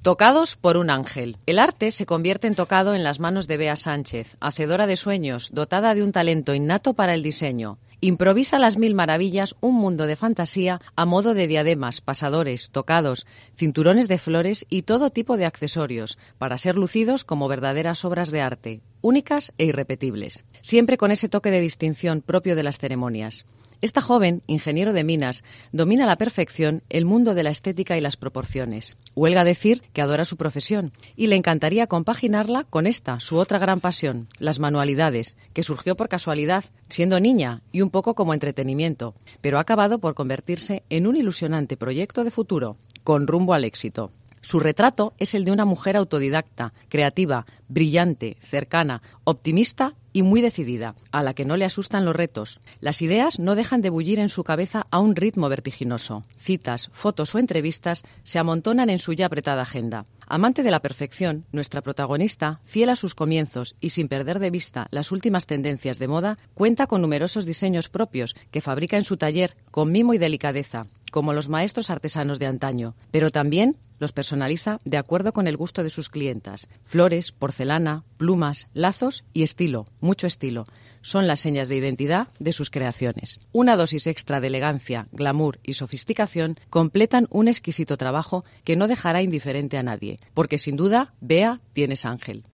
Tocados por un ángel. El arte se convierte en tocado en las manos de Bea Sánchez, hacedora de sueños, dotada de un talento innato para el diseño. Improvisa las mil maravillas un mundo de fantasía a modo de diademas, pasadores, tocados, cinturones de flores y todo tipo de accesorios, para ser lucidos como verdaderas obras de arte, únicas e irrepetibles, siempre con ese toque de distinción propio de las ceremonias. Esta joven, ingeniero de minas, domina a la perfección el mundo de la estética y las proporciones. Huelga decir que adora su profesión y le encantaría compaginarla con esta, su otra gran pasión, las manualidades, que surgió por casualidad, siendo niña y un poco como entretenimiento, pero ha acabado por convertirse en un ilusionante proyecto de futuro, con rumbo al éxito. Su retrato es el de una mujer autodidacta, creativa, brillante, cercana, optimista y muy decidida, a la que no le asustan los retos. Las ideas no dejan de bullir en su cabeza a un ritmo vertiginoso. Citas, fotos o entrevistas se amontonan en su ya apretada agenda. Amante de la perfección, nuestra protagonista, fiel a sus comienzos y sin perder de vista las últimas tendencias de moda, cuenta con numerosos diseños propios que fabrica en su taller con mimo y delicadeza, como los maestros artesanos de antaño, pero también los personaliza de acuerdo con el gusto de sus clientas. Flores, porcelana, plumas, lazos y estilo, mucho estilo, son las señas de identidad de sus creaciones. Una dosis extra de elegancia, glamour y sofisticación completan un exquisito trabajo que no dejará indiferente a nadie, porque sin duda, Bea, tienes ángel.